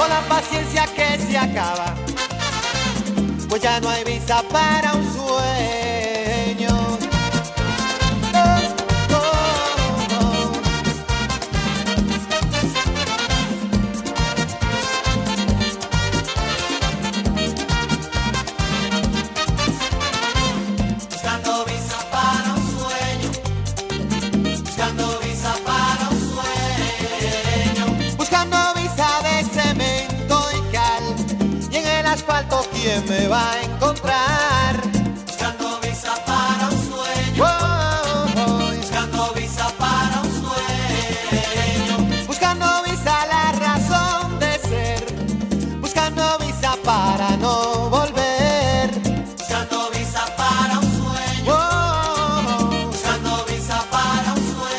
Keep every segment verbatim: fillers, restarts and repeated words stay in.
con la paciencia que se acaba, pues ya no hay visa para un sueño. Oh, oh, oh. Buscando visa para un sueño, buscando visa para un sueño, buscando visa de cemento y cal, y en el asfalto ¿quién me va a encontrar? Buscando visa para un sueño, oh, oh, oh. Buscando visa para un sueño, buscando visa la razón de ser, buscando visa para no volver, buscando visa para un sueño, oh, oh, oh. Buscando visa para un sueño.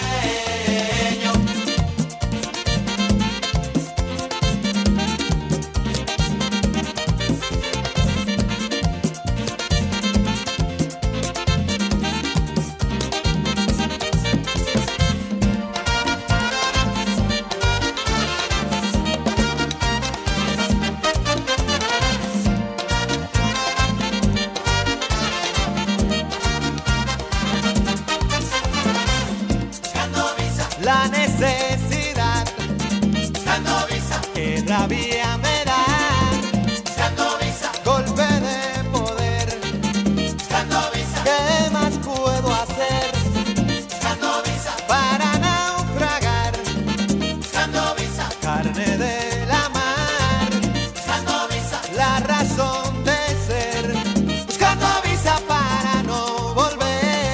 La necesidad, buscando visa, que rabia me da, buscando visa, golpe de poder, buscando visa, ¿qué más puedo hacer? Buscando visa, para naufragar, buscando visa, carne de la mar, buscando visa, la razón de ser, buscando visa para no volver.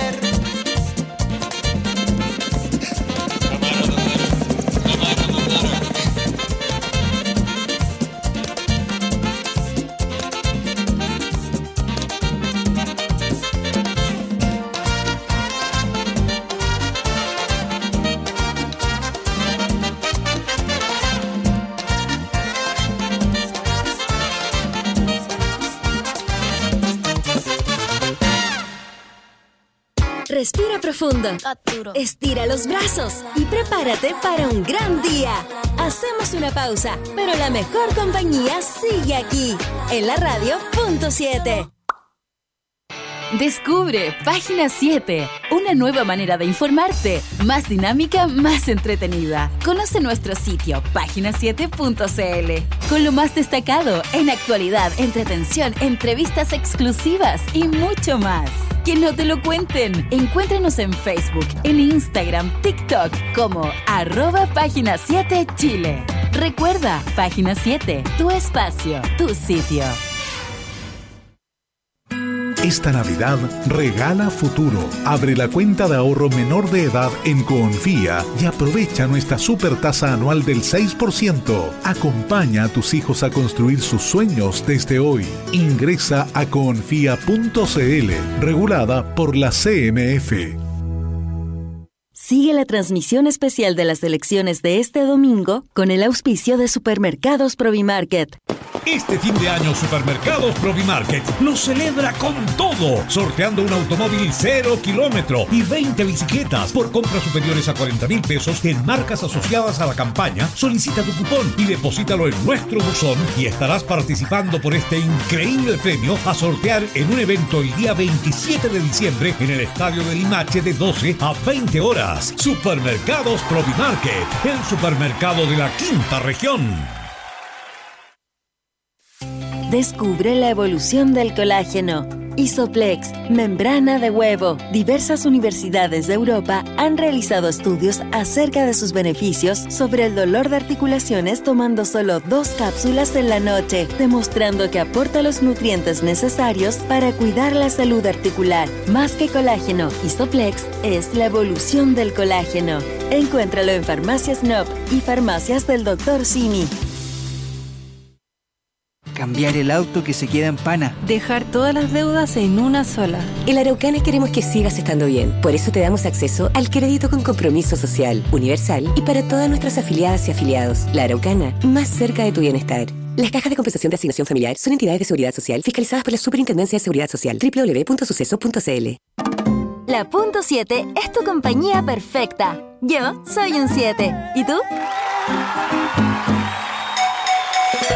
Respira profundo, estira los brazos y prepárate para un gran día. Hacemos una pausa, pero la mejor compañía sigue aquí, en la radio punto siete. Descubre Página siete, una nueva manera de informarte, más dinámica, más entretenida. Conoce nuestro sitio página siete punto c l con lo más destacado en actualidad, entretención, entrevistas exclusivas y mucho más. Que no te lo cuenten. Encuéntranos en Facebook, en Instagram, TikTok como arroba Página siete Chile. Recuerda, Página siete, tu espacio, tu sitio. Esta Navidad regala futuro. Abre la cuenta de ahorro menor de edad en Coonfía y aprovecha nuestra super tasa anual del seis por ciento. Acompaña a tus hijos a construir sus sueños desde hoy. Ingresa a coonfía punto c l, regulada por la C M F. Sigue la transmisión especial de las elecciones de este domingo con el auspicio de Supermercados Provimarket. Este fin de año Supermercados Provimarket lo celebra con todo, sorteando un automóvil cero kilómetro y veinte bicicletas por compras superiores a cuarenta mil pesos en marcas asociadas a la campaña. Solicita tu cupón y deposítalo en nuestro buzón y estarás participando por este increíble premio a sortear en un evento el día veintisiete de diciembre en el Estadio de Limache de doce a veinte horas. Supermercados Provimarket, el supermercado de la quinta región. Descubre la evolución del colágeno. Isoplex, membrana de huevo. Diversas universidades de Europa han realizado estudios acerca de sus beneficios sobre el dolor de articulaciones tomando solo dos cápsulas en la noche, demostrando que aporta los nutrientes necesarios para cuidar la salud articular. Más que colágeno, Isoplex es la evolución del colágeno. Encuéntralo en Farmacias N O P y Farmacias del doctor Simi. Cambiar el auto que se queda en pana. Dejar todas las deudas en una sola. En la Araucana queremos que sigas estando bien. Por eso te damos acceso al crédito con compromiso social, universal y para todas nuestras afiliadas y afiliados. La Araucana, más cerca de tu bienestar. Las cajas de compensación de asignación familiar son entidades de seguridad social fiscalizadas por la Superintendencia de Seguridad Social. doble u doble u doble u punto suceso punto c l. La Punto siete es tu compañía perfecta. Yo soy un siete. ¿Y tú?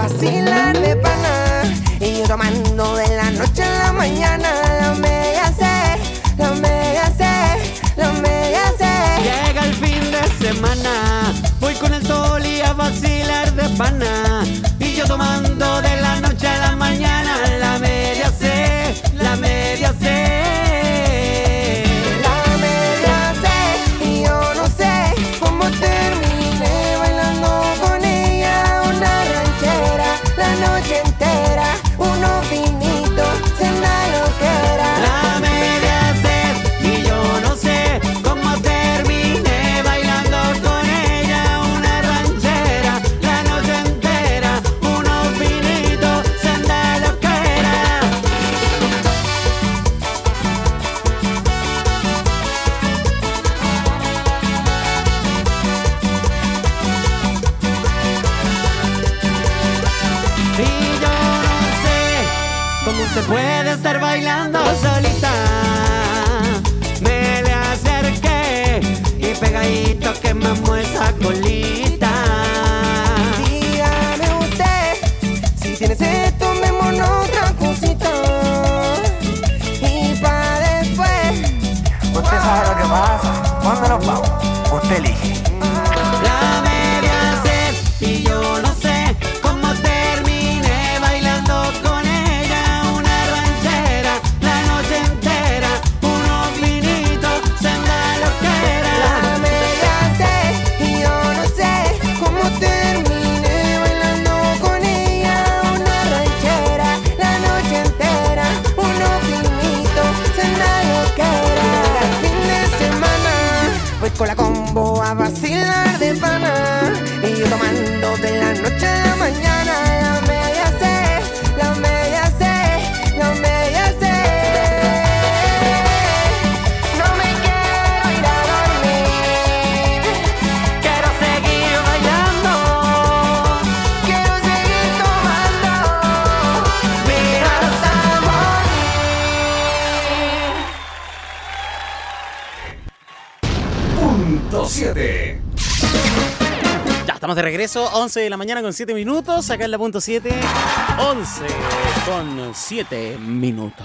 vacilar de pana. Y yo tomando de la noche a la mañana. La media C, la media C, la media C. Llega el fin de semana, voy con el Toli a vacilar de pana. Y yo tomando de la noche a la mañana. La media C, la media C. La media C, y yo no sé cómo terminé bailando con ella. Una ranchera, la noche entera, unos vinitos, cena loquera. La media C, y yo no sé cómo terminé bailando con ella. Una ranchera, la noche entera, unos vinitos, cena loquera. Y yo no sé cómo usted puede estar bailando solita. Me le acerqué y pegadito quemamos esa colita. Dígame usted, si tienes esto, tomémonos otra cosita. Y pa' después, Usted sabe lo que pasa. ¿Cuándo nos vamos? Usted elige. La media C, y yo no sé cómo terminé bailando con ella. Una ranchera, la noche entera, unos vinitos, senda loquera. la media C, y yo no sé cómo terminé bailando con ella. Una ranchera, la noche entera, unos vinitos, cena loquera. El fin de semana, voy con la combo a vacilar de pana. Y yo tomando de la noche a la mañana. La media C, la media C, la media C. No me quiero ir a dormir, Quiero seguir bailando, quiero seguir tomando mira hasta morir. Punto siete. Ya, estamos de regreso, once de la mañana con siete minutos, acá en la punto siete, once con siete minutos.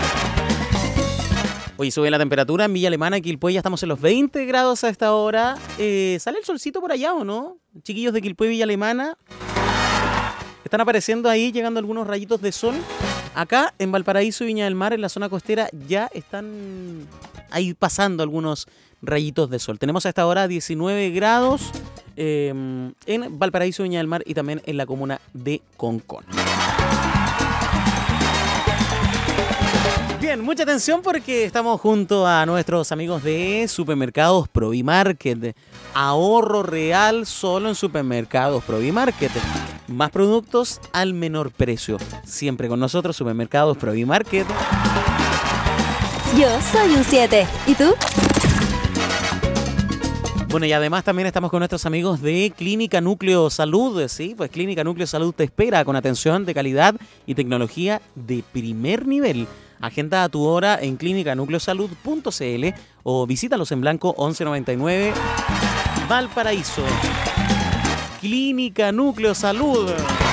Hoy sube la temperatura en Villa Alemana, Quilpué, ya estamos en los veinte grados a esta hora. Eh, ¿Sale el solcito por allá o no? Chiquillos de Quilpué, Villa Alemana, están apareciendo ahí, llegando algunos rayitos de sol. Acá en Valparaíso y Viña del Mar, en la zona costera, ya están ahí pasando algunos rayitos de sol. Tenemos a esta hora diecinueve grados eh, en Valparaíso, Viña del Mar y también en la comuna de Concón. Bien, mucha atención porque estamos junto a nuestros amigos de Supermercados Provimarket. Ahorro real solo en Supermercados Provimarket. Más productos al menor precio. Siempre con nosotros, Supermercados Provimarket. Yo soy un siete. ¿Y tú? Bueno, y además también estamos con nuestros amigos de Clínica Núcleo Salud, ¿sí? Pues Clínica Núcleo Salud te espera con atención de calidad y tecnología de primer nivel. Agenda a tu hora en clínica núcleo salud punto c l o visítalos en Blanco once noventa y nueve, Valparaíso. Clínica Núcleo Salud.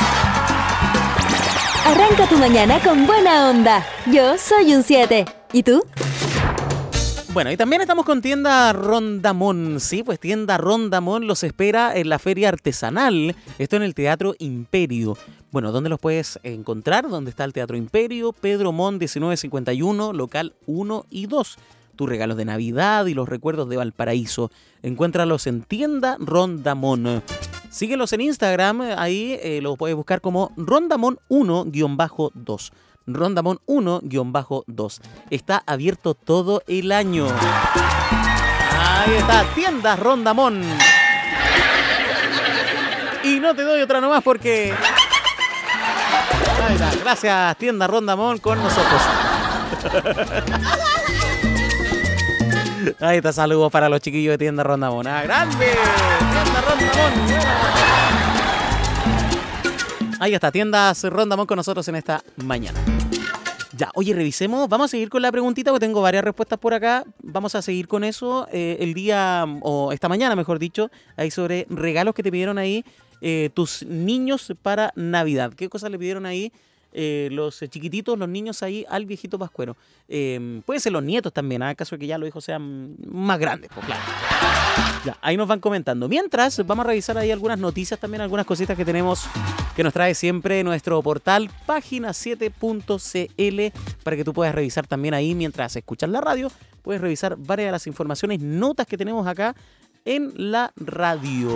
Arranca tu mañana con buena onda. Yo soy un siete. ¿Y tú? Bueno, y también estamos con Tienda Rondamón, sí, pues Tienda Rondamón los espera en la Feria Artesanal, esto en el Teatro Imperio. Bueno, ¿dónde los puedes encontrar? ¿Dónde está el Teatro Imperio? Pedro Mon diecinueve cincuenta y uno, local uno y dos. Tus regalos de Navidad y los recuerdos de Valparaíso. Encuéntralos en Tienda Rondamón. Síguelos en Instagram, ahí eh, los puedes buscar como Rondamón uno guión dos. Rondamón uno guión dos. Está abierto todo el año. Ahí está, Tiendas Rondamón. Y no te doy otra nomás porque... Ahí está, gracias Tienda Rondamón con nosotros. Ahí está, saludos para los chiquillos de Tienda Rondamón. ¡Ah, grande! Tienda Rondamón. Ahí está, Tiendas Rondamón con nosotros en esta mañana. Ya, oye, revisemos, vamos a seguir con la preguntita porque tengo varias respuestas por acá. Vamos a seguir con eso eh, el día, o esta mañana mejor dicho, ahí sobre regalos que te pidieron ahí eh, tus niños para Navidad? ¿Qué cosas le pidieron ahí eh, los chiquititos, los niños ahí al viejito Pascuero? Eh, pueden ser los nietos también, en caso de que ya los hijos sean más grandes, pues claro. Ya, ahí nos van comentando. Mientras, vamos a revisar ahí algunas noticias también, algunas cositas que tenemos que nos trae siempre nuestro portal página siete punto c l para que tú puedas revisar también ahí mientras escuchas la radio. Puedes revisar varias de las informaciones, notas que tenemos acá en la radio.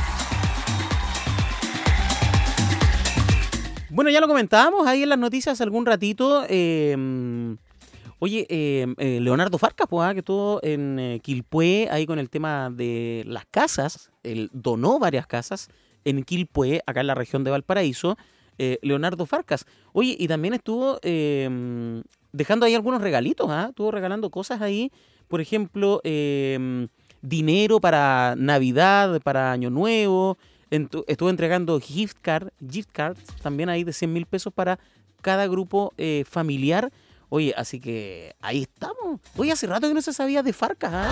Bueno, ya lo comentábamos ahí en las noticias algún ratito. Eh, oye, eh, eh, Leonardo Farcas, pues, ¿eh? que estuvo en eh, Quilpué ahí con el tema de las casas. Él donó varias casas en Quilpué, acá en la región de Valparaíso. Eh, Leonardo Farcas. Oye, y también estuvo eh, dejando ahí algunos regalitos, ¿ah? ¿eh? Estuvo regalando cosas ahí. Por ejemplo, eh, dinero para Navidad, para Año Nuevo. Estuvo entregando gift, card, gift cards también ahí de cien mil pesos para cada grupo eh, familiar. Oye, así que ahí estamos. Oye, hace rato que no se sabía de Farcas. ¿eh?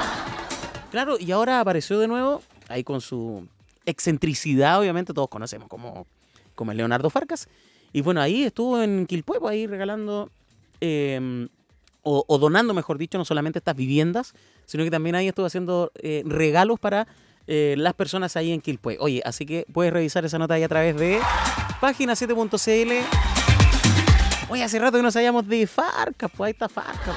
Claro, y ahora apareció de nuevo ahí con su excentricidad, obviamente todos conocemos como, como el Leonardo Farcas. Y bueno, ahí estuvo en Quilpué, ahí regalando eh, o, o donando, mejor dicho, no solamente estas viviendas, sino que también ahí estuvo haciendo eh, regalos para Eh, las personas ahí en Quilpué. Oye, así que puedes revisar esa nota ahí a través de página siete punto c l. Oye, hace rato que no sabíamos de Farcas, pues ahí está Farcas.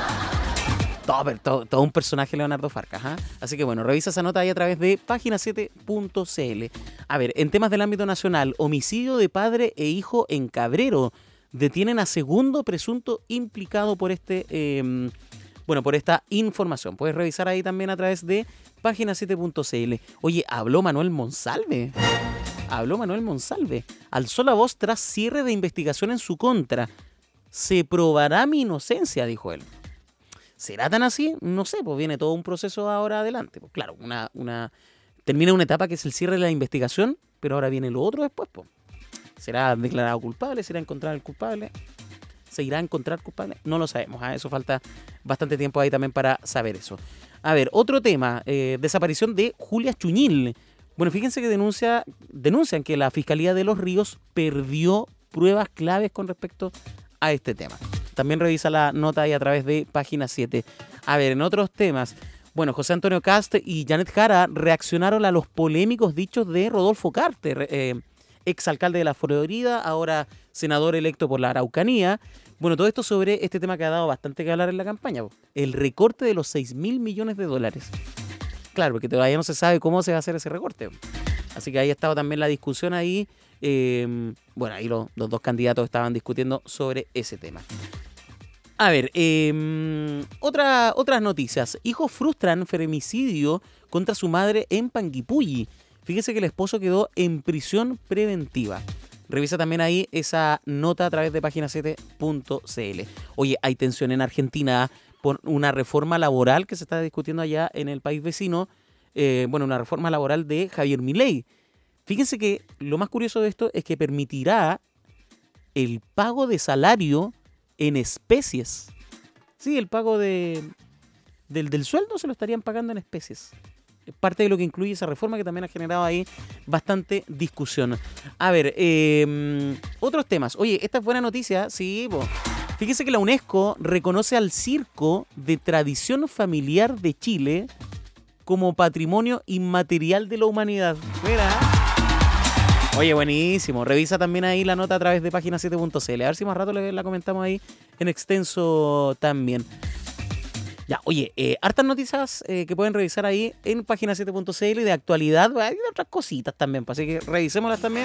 Pues. Todo, todo, todo un personaje Leonardo Farcas. ¿eh? Así que bueno, revisa esa nota ahí a través de página siete punto c l. A ver, en temas del ámbito nacional, homicidio de padre e hijo en Cabrero. Detienen a segundo presunto implicado por este... Eh, Bueno, por esta información. Puedes revisar ahí también a través de página siete punto c l. Oye, habló Manuel Monsalve. Habló Manuel Monsalve. Alzó la voz tras cierre de investigación en su contra. Se probará mi inocencia, dijo él. ¿Será tan así? No sé, pues viene todo un proceso ahora adelante. Pues claro, una, una termina una etapa que es el cierre de la investigación, pero ahora viene lo otro después. Pues. ¿Será declarado culpable? ¿Será encontrado el culpable? ¿Se irá a encontrar culpable? No lo sabemos. ¿eh? Eso falta bastante tiempo ahí también para saber eso. A ver, otro tema. Eh, desaparición de Julia Chuñil. Bueno, fíjense que denuncia, denuncian que la Fiscalía de Los Ríos perdió pruebas claves con respecto a este tema. También revisa la nota ahí a través de página siete. A ver, en otros temas. Bueno, José Antonio Cast y Janet Jara reaccionaron a los polémicos dichos de Rodolfo Carter, eh, exalcalde de la Florida, ahora senador electo por la Araucanía. Bueno, todo esto sobre este tema que ha dado bastante que hablar en la campaña. El recorte de los seis mil millones de dólares. Claro, porque todavía no se sabe cómo se va a hacer ese recorte. Así que ahí ha estado también la discusión ahí. Eh, bueno, ahí los, los dos candidatos estaban discutiendo sobre ese tema. A ver, eh, otra, otras noticias. Hijos frustran femicidio contra su madre en Panguipulli. Fíjese que el esposo quedó en prisión preventiva. Revisa también ahí esa nota a través de página siete punto c l. Oye, hay tensión en Argentina por una reforma laboral que se está discutiendo allá en el país vecino. Eh, bueno, una reforma laboral de Javier Milei. Fíjense que lo más curioso de esto es que permitirá el pago de salario en especies. Sí, el pago de, del, del sueldo se lo estarían pagando en especies. Parte de lo que incluye esa reforma que también ha generado ahí bastante discusión. A ver, eh, otros temas. Oye, esta es buena noticia, sí. Bo. Fíjese que la UNESCO reconoce al circo de tradición familiar de Chile como patrimonio inmaterial de la humanidad. Mira. Oye, buenísimo. Revisa también ahí la nota a través de página siete punto c l. A ver si más rato la comentamos ahí en extenso también. Ya, oye, eh, hartas noticias eh, que pueden revisar ahí en página siete punto c l de actualidad. Hay otras cositas también, así que revisémoslas también.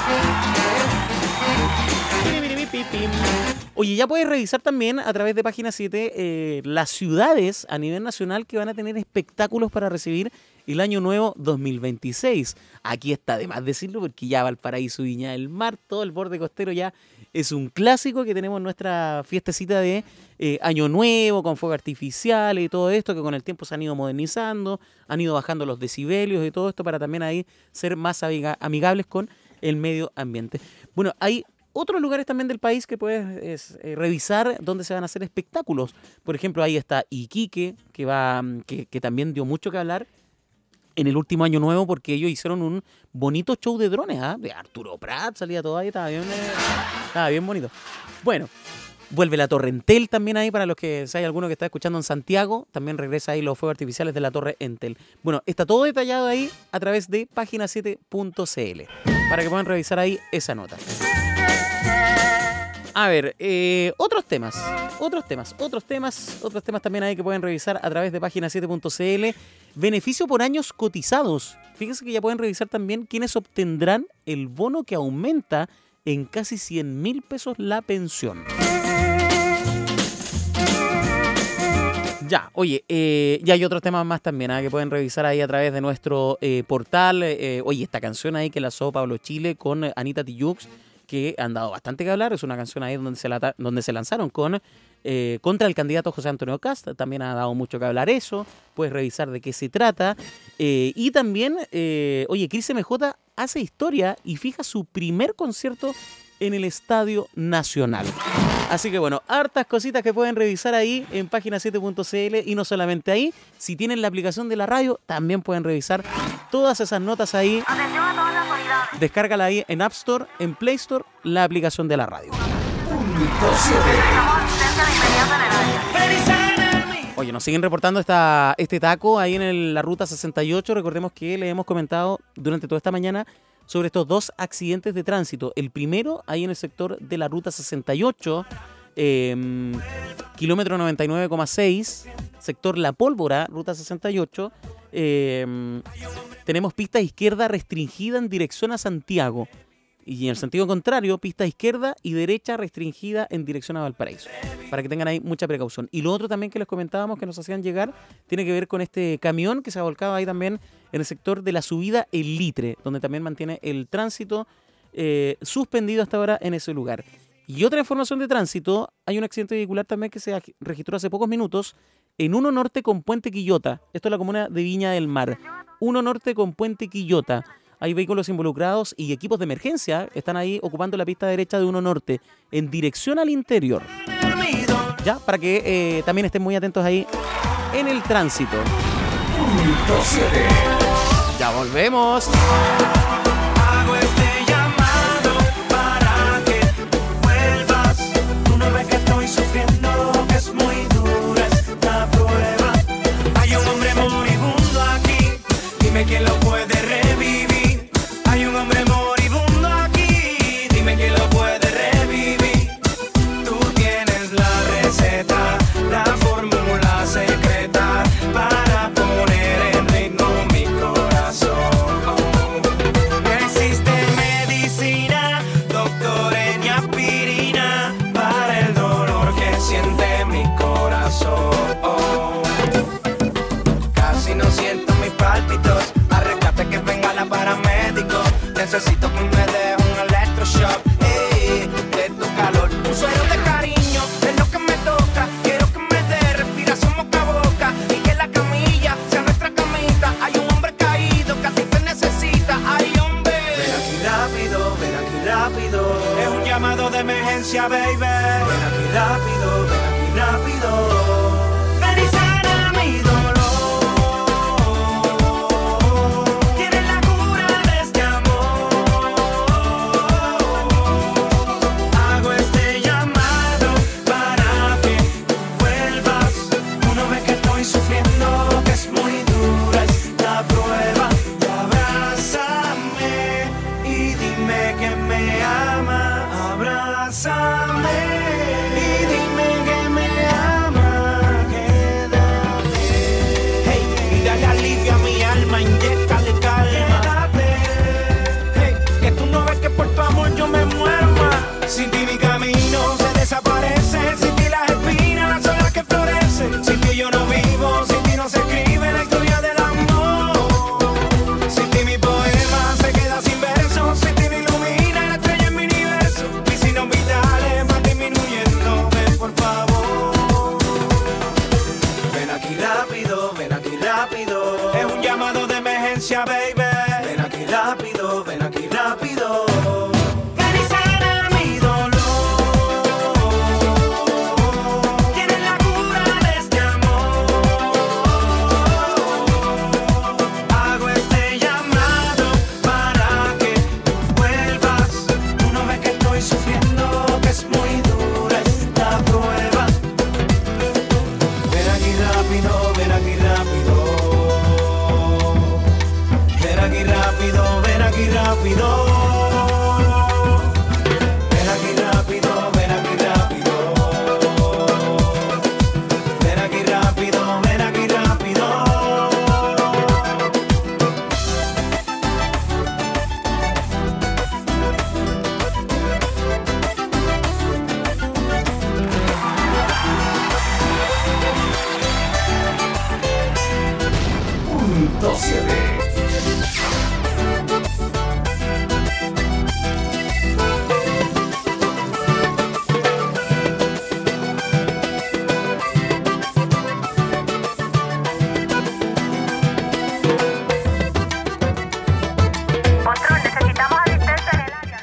Oye, ya puedes revisar también a través de página siete eh, las ciudades a nivel nacional que van a tener espectáculos para recibir el Año Nuevo dos mil veintiséis. Aquí está de más decirlo porque ya Valparaíso, Viña del Mar, todo el borde costero ya es un clásico que tenemos nuestra fiestecita de eh, Año Nuevo con fuegos artificiales y todo esto que con el tiempo se han ido modernizando, han ido bajando los decibelios y todo esto para también ahí ser más amigables con el medio ambiente. Bueno, hay otros lugares también del país que puedes es, eh, revisar donde se van a hacer espectáculos. Por ejemplo, ahí está Iquique, que, va, que, que también dio mucho que hablar en el último año nuevo porque ellos hicieron un bonito show de drones, ¿ah? De Arturo Prat salía todo ahí, estaba bien, eh, estaba bien bonito. Bueno, vuelve la Torre Entel también ahí, para los que, si hay alguno que está escuchando en Santiago, también regresa ahí los fuegos artificiales de la Torre Entel. Bueno, está todo detallado ahí a través de página siete punto c l, para que puedan revisar ahí esa nota. A ver, eh, otros temas, otros temas, otros temas, otros temas también hay que pueden revisar a través de página siete punto c l. Beneficio por años cotizados. Fíjense que ya pueden revisar también quiénes obtendrán el bono que aumenta en casi cien mil pesos la pensión. Ya, oye, eh, ya hay otros temas más también, ¿eh? Que pueden revisar ahí a través de nuestro eh, portal. Eh, oye, esta canción ahí que lanzó Pablo Chile con Anita Tijoux, que han dado bastante que hablar. Es una canción ahí donde se, la, donde se lanzaron con eh, contra el candidato José Antonio Kast. También ha dado mucho que hablar eso. Puedes revisar de qué se trata. Eh, y también, eh, oye, Cris M J hace historia y fija su primer concierto en el Estadio Nacional. Así que bueno, hartas cositas que pueden revisar ahí en página siete punto c l. Y no solamente ahí, si tienen la aplicación de la radio, también pueden revisar todas esas notas ahí. Atención a todas las autoridades. Descárgala ahí en App Store, en Play Store, la aplicación de la radio. Oye, nos siguen reportando esta, este taco ahí en el, la ruta sesenta y ocho. Recordemos que le hemos comentado durante toda esta mañana sobre estos dos accidentes de tránsito. El primero ahí en el sector de la ruta sesenta y ocho, eh, kilómetro noventa y nueve coma seis, sector La Pólvora, ruta sesenta y ocho. Eh, tenemos pista izquierda restringida en dirección a Santiago. Y en el sentido contrario, pista izquierda y derecha restringida en dirección a Valparaíso. Para que tengan ahí mucha precaución. Y lo otro también que les comentábamos que nos hacían llegar tiene que ver con este camión que se ha volcado ahí también en el sector de la subida El Litre, donde también mantiene el tránsito eh, suspendido hasta ahora en ese lugar. Y otra información de tránsito, hay un accidente vehicular también que se registró hace pocos minutos en uno Norte con Puente Quillota. Esto es la comuna de Viña del Mar. uno Norte con Puente Quillota. Hay vehículos involucrados y equipos de emergencia están ahí ocupando la pista derecha de uno Norte en dirección al interior. Ya, para que eh, también estén muy atentos ahí en el tránsito. Ya volvemos. Hago este llamado para que vuelvas. Tú no ves que estoy sufriendo, que es muy dura esta prueba. Hay un hombre moribundo aquí, dime quién lo puede revivir. Hay un hombre moribundo aquí, dime quién lo puede revivir. Tú tienes la receta, la fórmula secreta para poner en ritmo mi corazón. No existe medicina, doctor, ni aspirina para el dolor que siente mi corazón. Casi no siento mis pálpitos, arréglate que venga la paramédico. Necesito que me deje un electroshock, ey, de tu calor. Un suero de cariño es lo que me toca. Quiero que me dé respiración boca a boca y que la camilla sea nuestra camita. Hay un hombre caído que a ti te necesita. Ay, hombre, ven aquí rápido, ven aquí rápido. Es un llamado de emergencia, baby. Ven aquí rápido, ven aquí rápido. Ven y sana mi dolor. Sufriendo, que es muy dura esta prueba. Y abrázame y dime que me ama. Abrázame y dime que me ama. Quédate, hey, y dale alivio a mi alma, inyéctale calma. Quédate, hey, que tú no ves que por tu amor yo me muero más. Sin ti mi camino se desaparece, sin ti las espinas son las que florecen. Sin ti yo no vivo, sin ti no se escribe la historia del amor. Sin ti mi poema se queda sin versos, sin ti me ilumina la estrella en mi universo. Mis signos vitales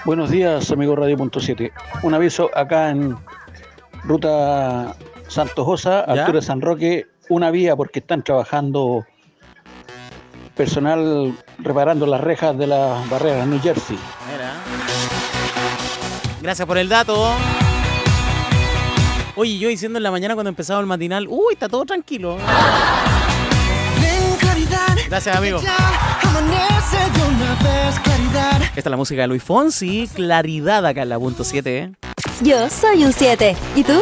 Buenos días, amigo Radio Punto siete. Un aviso acá en Ruta Santos Osa, altura de San Roque, una vía porque están trabajando personal reparando las rejas de las barreras New Jersey. Mira. Gracias por el dato. Oye, yo diciendo en la mañana cuando empezaba el matinal, uy, está todo tranquilo. Gracias, amigo. Esta es la música de Luis Fonsi, Claridad acá en la punto siete. ¿eh? Yo soy un siete. ¿Y tú?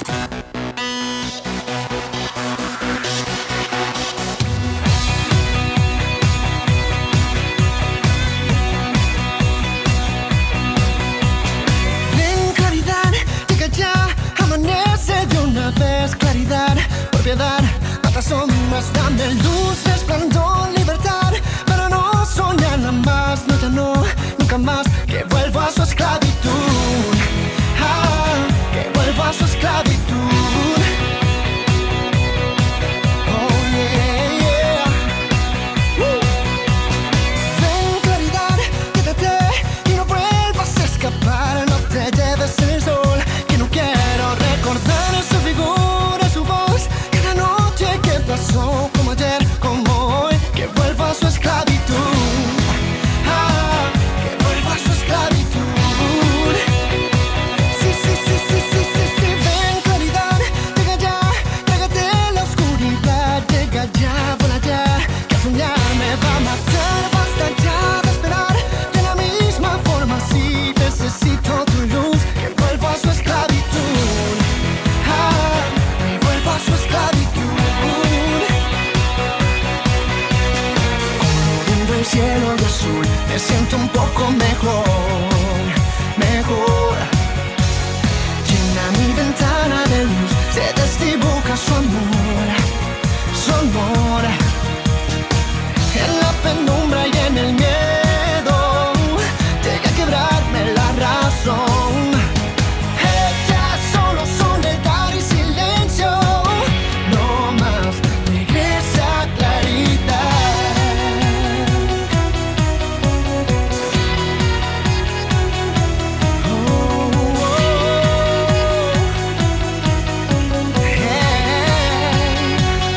Ven, claridad, llega ya, amanece de una vez, claridad, por piedad, mata sombras, dame luz, resplandor, libertad, para no soñarla más, no, ya no, nunca más, que vuelva a su esclavitud, ah, que vuelva a su esclavitud. Oh, yeah, yeah. Uh. Ven, claridad, quédate y no vuelvas a escapar, no te lleves el sol, que no quiero recordar su figura, su voz, cada noche que pasó, como ayer, como hoy, que vuelva a su esclavitud, ah, que vuelva a su esclavitud. Sí, sí, sí, sí, sí, sí, sí, ven, claridad, llega ya, trágate la oscuridad, llega ya, vuela ya, que soñar me va a matar, basta ya de esperar, de la misma forma, sí, necesito tu luz, que vuelva a su esclavitud, ah, que vuelva a su esclavitud. Viendo el cielo de azul, me siento un poco mejor, mejor. Llena mi ventana de luz, se desdibuja su amor, su amor. En la penumbra y en el miedo, llega a quebrarme la razón. Ella solo soledad y silencio, no más, regresa claridad. Oh, oh, hey.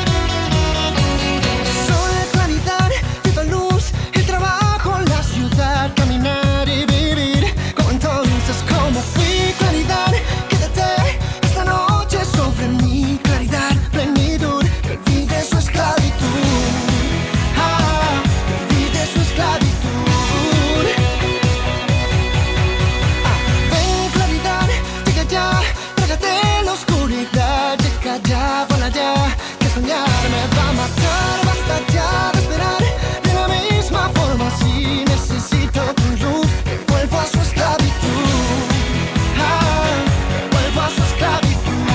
Sol, claridad, viva luz, el trabajo, la ciudad, caminar y vivir. Como entonces, como fui, claridad, quédate esta noche sobre mí, claridad, plenitud, que olvide su esclavitud, ah, que olvide su esclavitud. Ah, ven, claridad, llega ya, trágate la oscuridad, llega ya, vuela ya, que soñar me va a matar, basta ya de esperar, de la misma forma, sí, necesito tu luz, que vuelva a su esclavitud, ah, que vuelva a su esclavitud.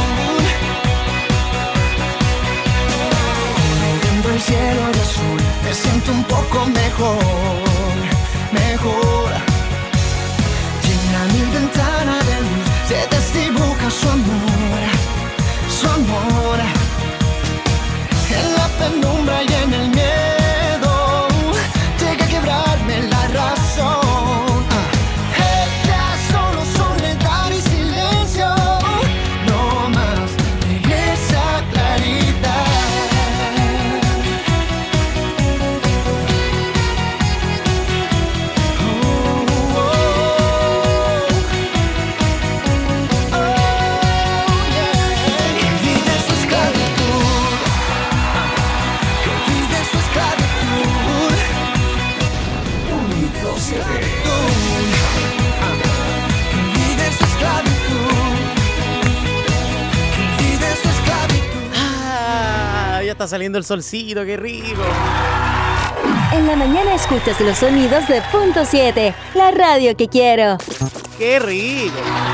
Viendo el cielo de azul, me siento un poco mejor, mejor. Llena mi ventana de luz, se desdibuja su amor, su amor. En la penumbra y en el miedo, llega a quebrarme la razón. Ah. Ella solo soledad y silencio, no más, regresa claridad. Oh, oh, oh, yeah. Que olvide su esclavitud, que olvide su esclavitud. Punto siete. Que olvide su esclavitud, que olvide su esclavitud. Ah, ya está saliendo el solcito, qué rico. En la mañana escuchas los sonidos de Punto siete, la radio que quiero. ¡Qué rico!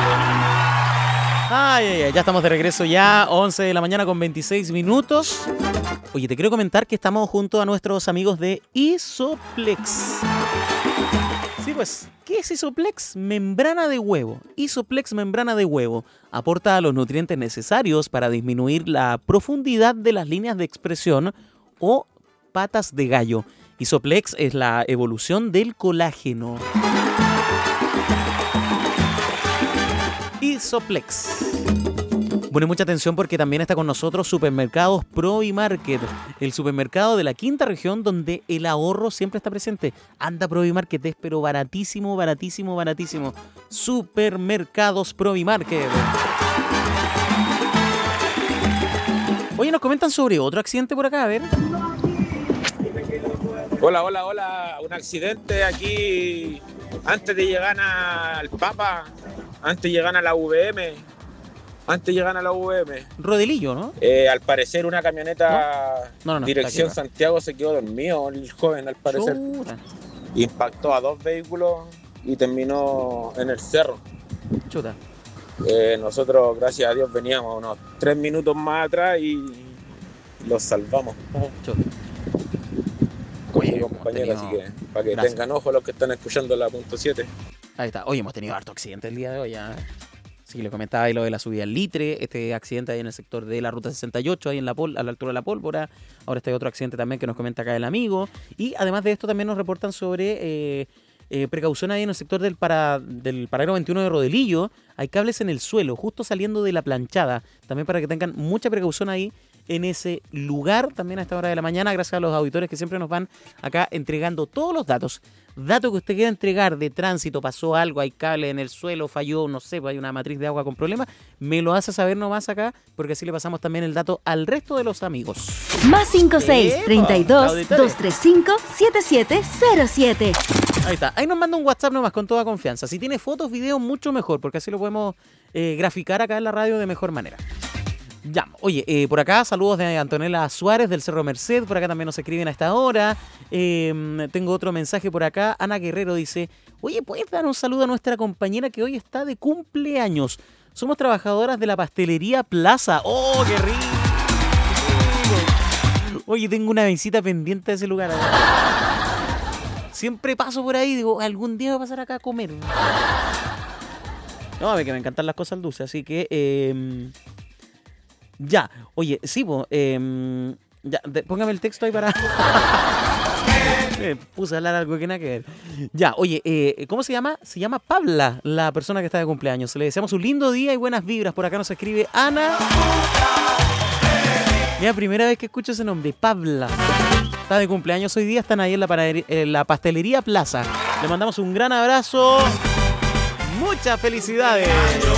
Ay, ay, ay, ya estamos de regreso ya, once de la mañana con veintiséis minutos. Oye, te quiero comentar que estamos junto a nuestros amigos de Isoplex. Sí, pues, ¿qué es Isoplex? Membrana de huevo. Isoplex membrana de huevo aporta los nutrientes necesarios para disminuir la profundidad de las líneas de expresión o patas de gallo. Isoplex es la evolución del colágeno. y Soplex. Bueno, mucha atención porque también está con nosotros Supermercados Provimarket, el supermercado de la quinta región donde el ahorro siempre está presente. Anda Provimarket, es pero baratísimo, baratísimo, baratísimo. Supermercados Provimarket. Oye, nos comentan sobre otro accidente por acá, a ver. Hola, hola, hola. Un accidente aquí antes de llegar al Papa, antes de llegar a la U V M. Antes llegan a la U V M. Rodelillo, ¿no? Eh, al parecer una camioneta no, no, no, dirección Santiago se quedó dormido, el joven al parecer. Chuta. Impactó a dos vehículos y terminó en el cerro. Chuta. Eh, nosotros, gracias a Dios, veníamos unos tres minutos más atrás y los salvamos. Chuta. Oye, compañero, tenido... así que para que gracias. Tengan ojo los que están escuchando la punto siete. Ahí está. Oye, hemos tenido harto accidente el día de hoy ya. Sí, le comentaba ahí lo de la subida al Litre, este accidente ahí en el sector de la ruta sesenta y ocho, ahí en la pol- a la altura de la Pólvora. Ahora está otro accidente también que nos comenta acá el amigo. Y además de esto también nos reportan sobre eh, eh, precaución ahí en el sector del, para, del paradero veintiuno de Rodelillo. Hay cables en el suelo, justo saliendo de la planchada. También para que tengan mucha precaución ahí en ese lugar, también a esta hora de la mañana, gracias a los auditores que siempre nos van acá entregando todos los datos. Dato que usted quiera entregar de tránsito, pasó algo, hay cable en el suelo, falló, no sé, hay una matriz de agua con problemas, me lo hace saber nomás acá, porque así le pasamos también el dato al resto de los amigos. Más cinco seis, treinta y dos, doscientos treinta y cinco, setenta y siete cero siete. Ahí está, ahí nos manda un WhatsApp nomás con toda confianza. Si tiene fotos, videos, mucho mejor, porque así lo podemos eh, graficar acá en la radio de mejor manera. Ya, oye, eh, por acá saludos de Antonella Suárez del Cerro Merced, por acá también nos escriben a esta hora. Eh, tengo otro mensaje por acá, Ana Guerrero dice, oye, ¿puedes dar un saludo a nuestra compañera que hoy está de cumpleaños? Somos trabajadoras de la pastelería Plaza. ¡Oh, qué rico! Oye, tengo una visita pendiente de ese lugar. Siempre paso por ahí, digo, algún día voy a pasar acá a comer. No, a ver, que me encantan las cosas dulces, así que... Eh, Ya, oye, sí, po, eh, ya, de, póngame el texto ahí para... Me puse a hablar algo que nada que ver. Ya, oye, eh, ¿cómo se llama? Se llama Pabla, la persona que está de cumpleaños. Le deseamos un lindo día y buenas vibras. Por acá nos escribe Ana. Mira, primera vez que escucho ese nombre, Pabla. Está de cumpleaños hoy día, están ahí en la, panadería, en la pastelería Plaza. Le mandamos un gran abrazo. Muchas felicidades.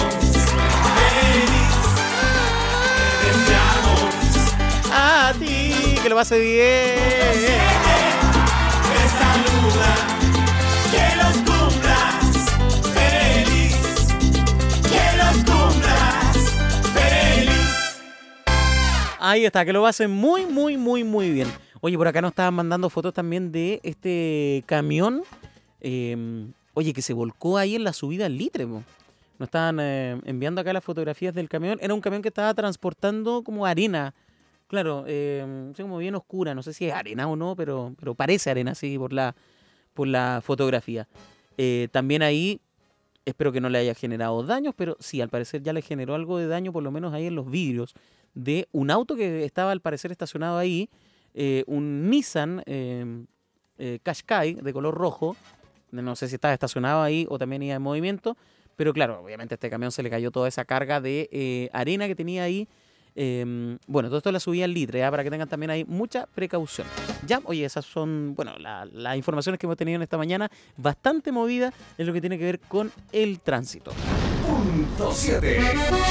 A ti, que lo pase bien. Te saluda, que los cumplas feliz, que los cumplas feliz. Ahí está, que lo pasen muy, muy, muy, muy bien. Oye, por acá nos estaban mandando fotos también de este camión, eh, oye, que se volcó ahí en la subida al Litre, po. Nos estaban eh, enviando acá las fotografías del camión. Era un camión que estaba transportando como arena. Claro, eh, como bien oscura, no sé si es arena o no, pero, pero parece arena, sí, por la, por la fotografía. Eh, también ahí, espero que no le haya generado daños, pero sí, al parecer ya le generó algo de daño, por lo menos ahí en los vidrios, de un auto que estaba al parecer estacionado ahí, eh, un Nissan eh, eh, Qashqai de color rojo, no sé si estaba estacionado ahí o también iba en movimiento, pero claro, obviamente a este camión se le cayó toda esa carga de eh, arena que tenía ahí. Eh, bueno, todo esto la subí al Litre, ¿eh? Para que tengan también ahí mucha precaución. Ya, oye, esas son, bueno, las la informaciones que hemos tenido en esta mañana, bastante movida en lo que tiene que ver con el tránsito. Punto siete.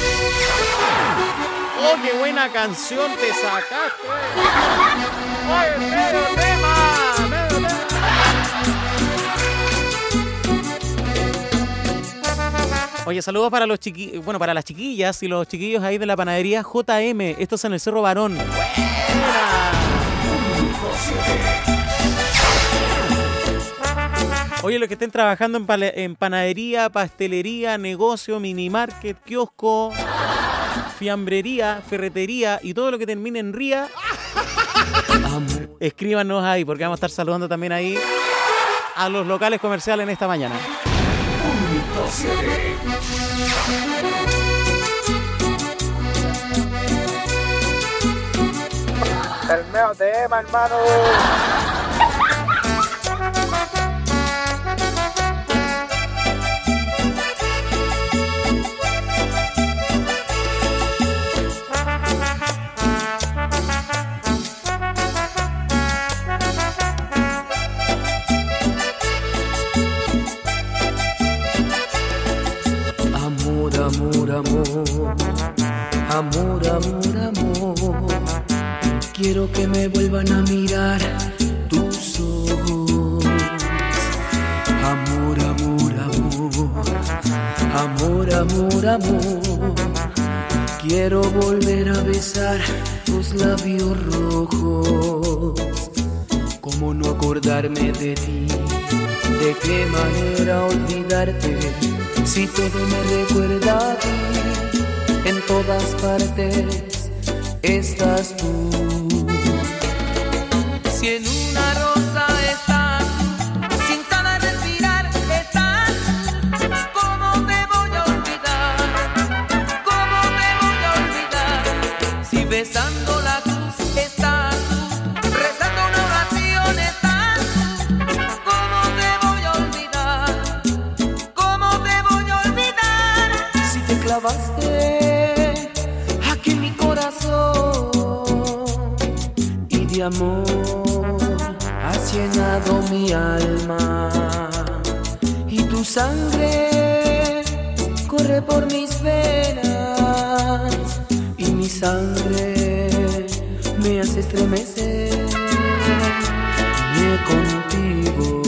¡Oh, qué buena canción te sacaste! ¡Oye, medio tema! ¡Medio tema! Oye, saludos para los chiqui... bueno, para las chiquillas y los chiquillos ahí de la panadería J M. Esto es en el Cerro Barón. ¡Buena! Oye, los que estén trabajando en, pale... en panadería, pastelería, negocio, mini market, kiosco, fiambrería, ferretería y todo lo que termine en ría, escríbanos ahí porque vamos a estar saludando también ahí a los locales comerciales en esta mañana. El meo tema, hermano. amor, amor, amor, amor, amor. Quiero que me vuelvan a mirar tus ojos. Amor, amor, amor, amor, amor, amor. Quiero volver a besar tus labios rojos. ¿Cómo no acordarme de ti? ¿De qué manera olvidarte? Si todo me recuerda a ti, en todas partes estás tú. Si en una rosa estás, si en cada respirar estás, ¿cómo te voy a olvidar? ¿Cómo te voy a olvidar? Si besando la cruz estás, rezando una oración estás, ¿cómo te voy a olvidar? ¿Cómo te voy a olvidar? Si te clavaste aquí en mi corazón y de amor has llenado mi alma y tu sangre corre por mis venas y mi sangre me hace estremecer contigo.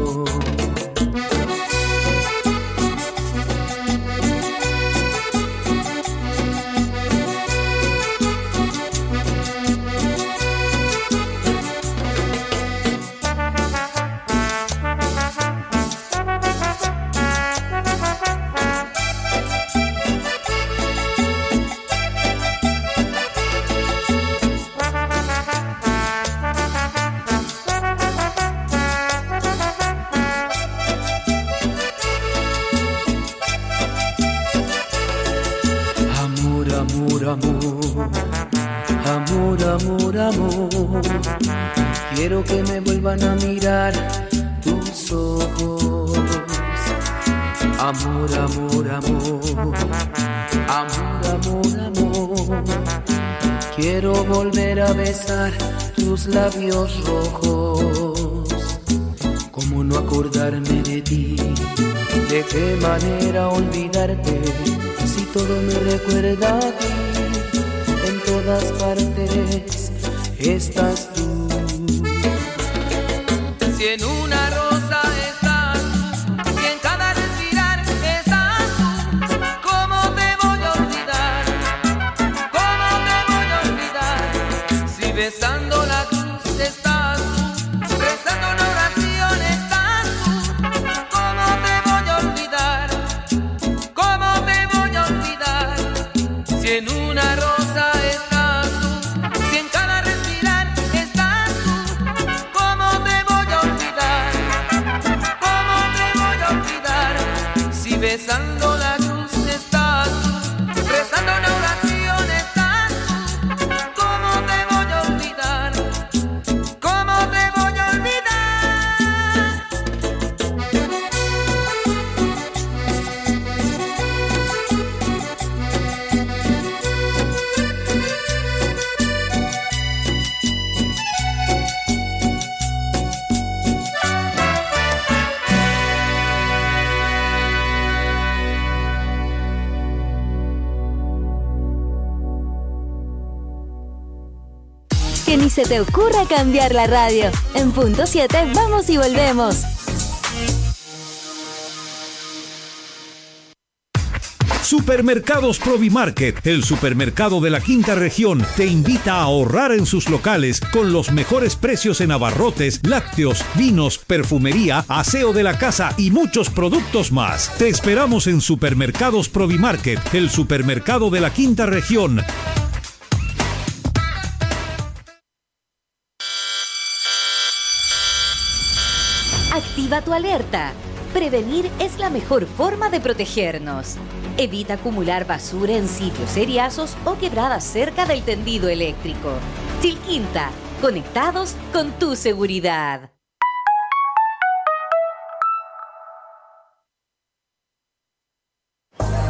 Amor, amor, amor, quiero que me vuelvan a mirar tus ojos. Amor, amor, amor, amor, amor, amor, quiero volver a besar tus labios rojos. ¿Cómo no acordarme de ti? ¿De qué manera olvidarte? Si todo me recuerda a ti, en todas partes estás tú. Si en una rosa estás, si en cada respirar estás tú, ¿cómo te voy a olvidar? ¿Cómo te voy a olvidar? Si besando la cruz estás tú, rezando una oración estás tú, ¿cómo te voy a olvidar? ¿Cómo te voy a olvidar? Si en una rosa estás tú, si en cada respirar estás tú, ¿cómo te voy a olvidar? ¿Cómo te voy a olvidar? Si besando la cruz estás tú, rezando una oración estás tú, ¿cómo te voy a olvidar? ¿Cómo te voy a olvidar? Que ni se te ocurra cambiar la radio. En punto siete vamos y volvemos. Supermercados Provimarket, el supermercado de la Quinta Región, te invita a ahorrar en sus locales con los mejores precios en abarrotes, lácteos, vinos, perfumería, aseo de la casa y muchos productos más. Te esperamos en Supermercados Provimarket, el supermercado de la Quinta Región. Activa tu alerta. Prevenir es la mejor forma de protegernos. Evita acumular basura en sitios eriazos o quebradas cerca del tendido eléctrico. Chilquinta, conectados con tu seguridad.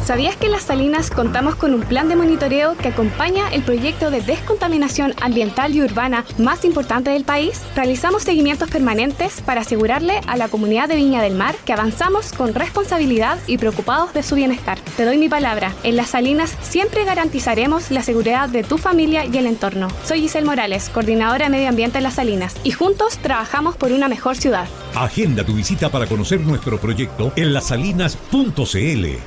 ¿Sabías que en Las Salinas contamos con un plan de monitoreo que acompaña el proyecto de descontaminación ambiental y urbana más importante del país? Realizamos seguimientos permanentes para asegurarle a la comunidad de Viña del Mar que avanzamos con responsabilidad y preocupados de su bienestar. Te doy mi palabra, en Las Salinas siempre garantizaremos la seguridad de tu familia y el entorno. Soy Giselle Morales, coordinadora de Medio Ambiente en Las Salinas, y juntos trabajamos por una mejor ciudad. Agenda tu visita para conocer nuestro proyecto en lasalinas punto c l.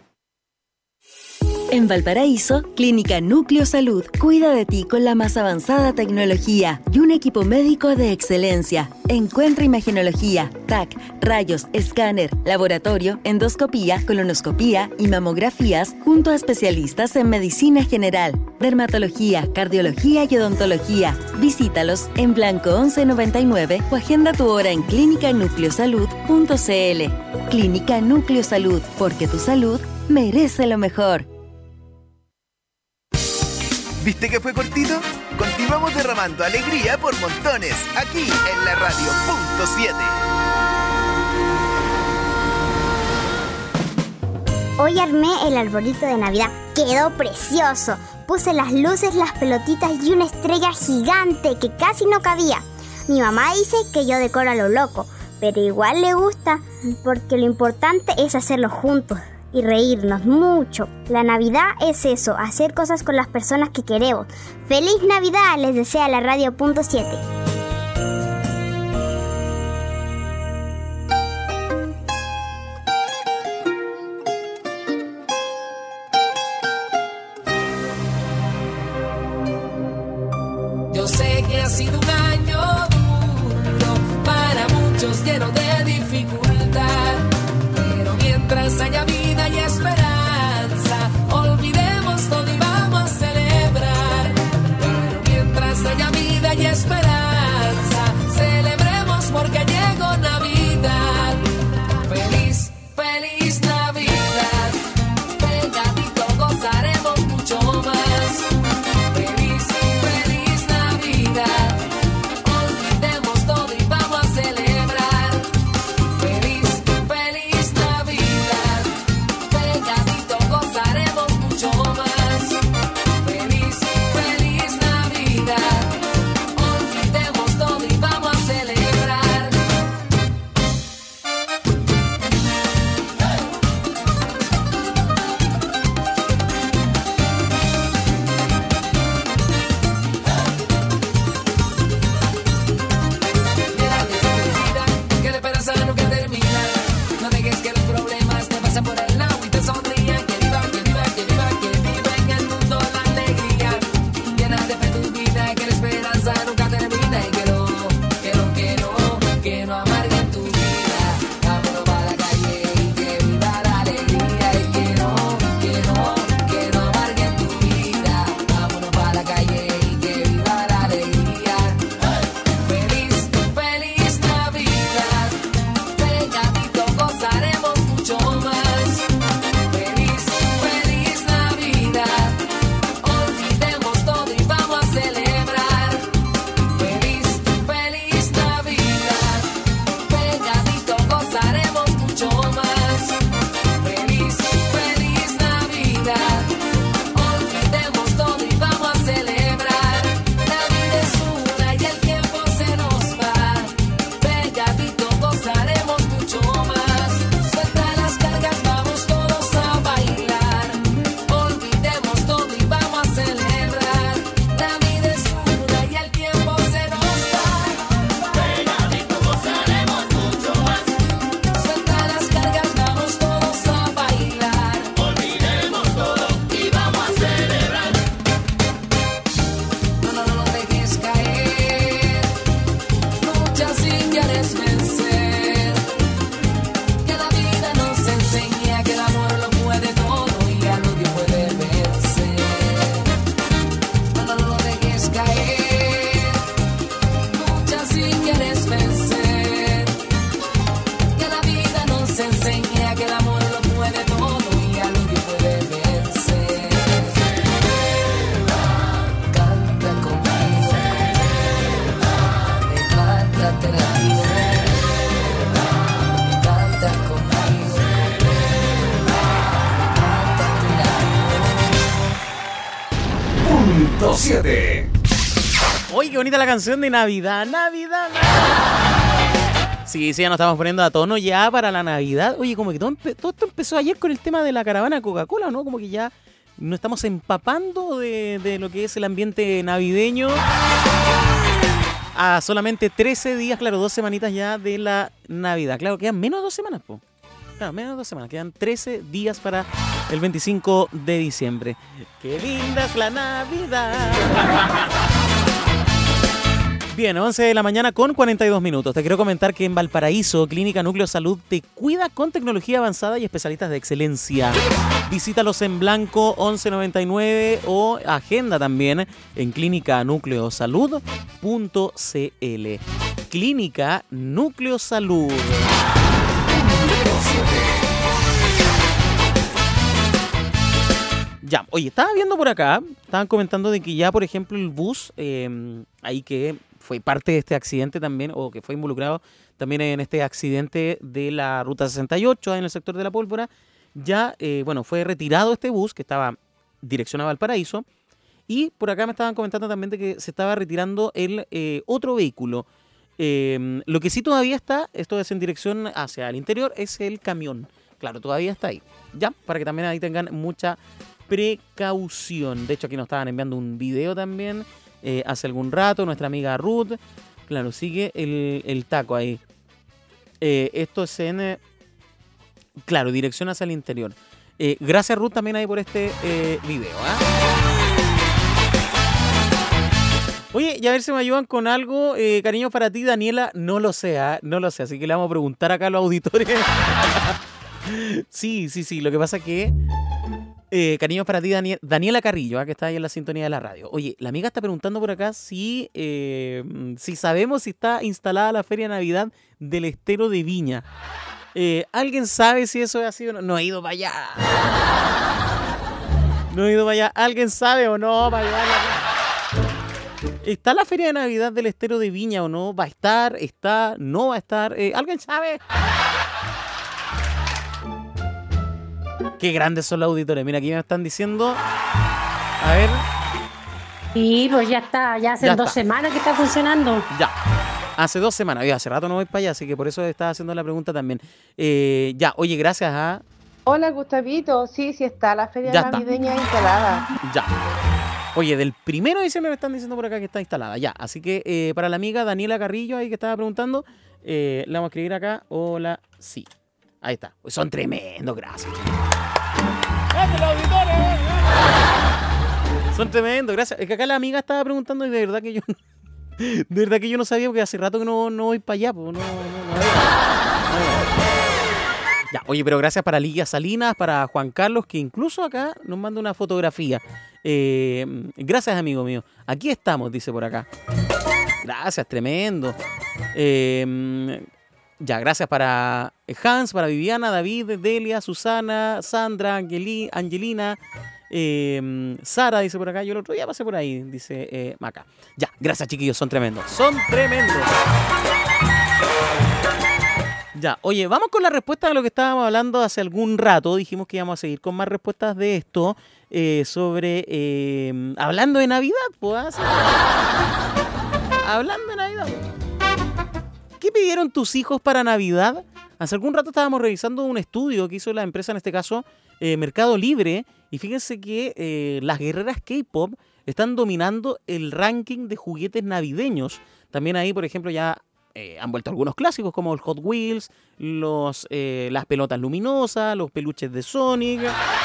En Valparaíso, Clínica Núcleo Salud cuida de ti con la más avanzada tecnología y un equipo médico de excelencia. Encuentra imagenología, T A C, rayos, escáner, laboratorio, endoscopía, colonoscopía y mamografías junto a especialistas en medicina general, dermatología, cardiología y odontología. Visítalos en Blanco once noventa y nueve o agenda tu hora en clínica núcleo salud punto c l. Clínica Núcleo Salud, porque tu salud merece lo mejor. ¿Viste que fue cortito? Continuamos derramando alegría por montones, aquí en la radio punto siete. Hoy armé el arbolito de Navidad. Quedó precioso. Puse las luces, las pelotitas y una estrella gigante que casi no cabía. Mi mamá dice que yo decoro a lo loco, pero igual le gusta, porque lo importante es hacerlo juntos y reírnos mucho. La Navidad es eso, hacer cosas con las personas que queremos. ¡Feliz Navidad! Les desea la radio punto siete. Yo sé que ha sido un año duro, para muchos lleno de dificultad, pero mientras haya vida y esperanza, olvidemos todo y vamos a celebrar. Pero mientras haya vida y esperanza, punto siete. Oye, qué bonita la canción de Navidad, Navidad, Navidad. Sí, sí, ya nos estamos poniendo a tono ya para la Navidad. Oye, como que todo, empe- todo esto empezó ayer con el tema de la caravana Coca-Cola, ¿no? Como que ya nos estamos empapando de, de lo que es el ambiente navideño. A solamente trece días, claro, dos semanitas ya de la Navidad. Claro, quedan menos de dos semanas, po. Claro, menos de dos semanas. Quedan trece días para el veinticinco de diciembre. ¡Qué linda es la Navidad! Bien, once de la mañana con cuarenta y dos minutos. Te quiero comentar que en Valparaíso, Clínica Núcleo Salud te cuida con tecnología avanzada y especialistas de excelencia. Visítalos en Blanco once noventa y nueve o agenda también en clínica núcleo salud punto c l. Clínica Núcleo Salud. Ya, oye, estaba viendo por acá, estaban comentando de que ya, por ejemplo, el bus, eh, ahí que fue parte de este accidente también, o que fue involucrado también en este accidente de la Ruta sesenta y ocho en el sector de La Pólvora, ya, eh, bueno, fue retirado este bus que estaba dirección a Valparaíso, y por acá me estaban comentando también de que se estaba retirando el eh, otro vehículo. Eh, lo que sí todavía está, esto es en dirección hacia el interior, es el camión. Claro, todavía está ahí. Ya, para que también ahí tengan mucha precaución. De hecho, aquí nos estaban enviando un video también eh, hace algún rato, nuestra amiga Ruth. Claro, sigue el, el taco ahí. Eh, esto es en... Eh, claro, dirección hacia el interior. Eh, gracias, Ruth, también ahí por este eh, video. ¿eh? Oye, y a ver si me ayudan con algo. Eh, cariño para ti, Daniela. No lo sé, ¿eh? no lo sé. Así que le vamos a preguntar acá a los auditores. Sí, sí, sí. Lo que pasa es que... Eh, cariños para ti, Daniel, Daniela Carrillo, ¿eh? que está ahí en la sintonía de la radio. Oye, la amiga está preguntando por acá si, eh, si sabemos si está instalada la Feria de Navidad del Estero de Viña. Eh, ¿Alguien sabe si eso ha sido? No, no he ido para allá. No he ido para allá. ¿Alguien sabe o no? Para allá, para allá. ¿Está la Feria de Navidad del Estero de Viña o no? ¿Va a estar? ¿Está? ¿No va a estar? Eh, ¿Alguien sabe? Qué grandes son los auditores. Mira, aquí me están diciendo. A ver. Sí, pues ya está. Ya hace Ya dos está. semanas que está funcionando. Ya. Hace dos semanas. Oye, hace rato no voy para allá, así que por eso estaba haciendo la pregunta también. Eh, ya, oye, gracias a... Hola, Gustavito. Sí, sí está la feria Ya está. navideña instalada. Ya. Oye, del primero de diciembre me están diciendo por acá que está instalada. Ya, así que eh, para la amiga Daniela Carrillo ahí que estaba preguntando, eh, le vamos a escribir acá. Hola, sí. Ahí está. Son tremendos, gracias. Son tremendos, gracias. Es que acá la amiga estaba preguntando y de verdad que yo no, de verdad que yo no sabía porque hace rato que no, no voy para allá. Pues, no, no, no, no. Ya, oye, pero gracias para Ligia Salinas, para Juan Carlos, que incluso acá nos manda una fotografía. Eh, gracias, amigo mío. Aquí estamos, dice por acá. Gracias, tremendo. Eh, ya, gracias para Hans, para Viviana, David, Delia, Susana, Sandra, Angeli, Angelina, eh, Sara, dice por acá. Yo el otro día pasé por ahí, dice eh, Maca. Ya, gracias, chiquillos, son tremendos. Son tremendos. Ya, oye, vamos con la respuesta de lo que estábamos hablando hace algún rato. Dijimos que íbamos a seguir con más respuestas de esto. Eh, sobre, eh, hablando de Navidad, pues. Hablando de Navidad. ¿Qué pidieron tus hijos para Navidad? Hace algún rato estábamos revisando un estudio que hizo la empresa, en este caso, eh, Mercado Libre. Y fíjense que eh, las guerreras K-pop están dominando el ranking de juguetes navideños. También ahí, por ejemplo, ya... Eh, han vuelto algunos clásicos como el Hot Wheels, los, eh, las pelotas luminosas, los peluches de Sonic.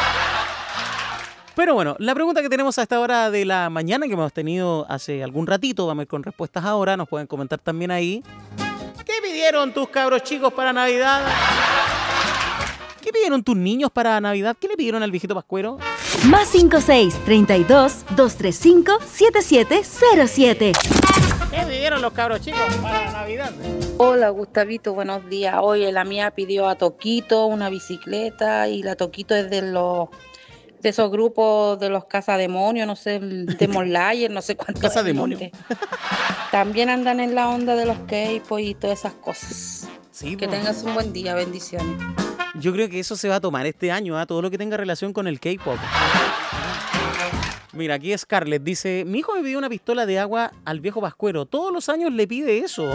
Pero bueno, la pregunta que tenemos a esta hora de la mañana, que hemos tenido hace algún ratito, vamos a ir con respuestas ahora, nos pueden comentar también ahí. ¿Qué pidieron tus cabros chicos para Navidad? ¿Qué pidieron tus niños para Navidad? ¿Qué le pidieron al viejito Pascuero? Más cinco seis, treinta y dos, doscientos treinta y cinco, setenta y siete cero siete. ¿Qué pidieron los cabros chicos para Navidad? Hola Gustavito, buenos días. Oye, la mía pidió a Toquito una bicicleta y la Toquito es de los de esos grupos de los cazademonios, no sé, el Demon Slayer, no sé cuántos. Cazademonio. También andan en la onda de los K-pop y todas esas cosas. Sí, que pues. tengas un buen día, bendiciones. Yo creo que eso se va a tomar este año, ¿eh? Todo lo que tenga relación con el K-pop. Mira, aquí Scarlett dice, mi hijo me pidió una pistola de agua al viejo Pascuero. Todos los años le pide eso.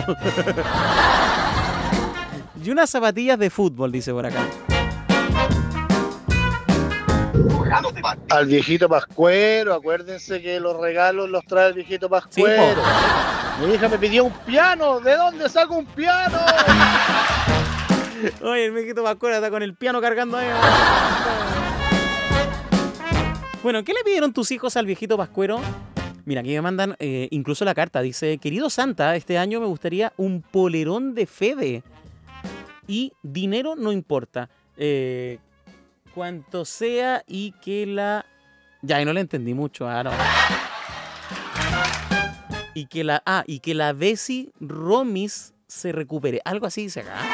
Y unas zapatillas de fútbol, dice por acá. Al viejito Pascuero, acuérdense que los regalos los trae el viejito Pascuero. Sí, mi hija me pidió un piano, ¿de dónde saco un piano? Oye, el viejito Pascuero está con el piano cargando ahí. Bueno, ¿qué le pidieron tus hijos al viejito Pascuero? Mira, aquí me mandan eh, incluso la carta. Dice, querido Santa, este año me gustaría un polerón de Fede. Y dinero no importa. Eh... Cuanto sea y que la... Ya, y no le entendí mucho. Ah, no. Y que la... Ah, y que la Bessie Romis se recupere. Algo así dice acá.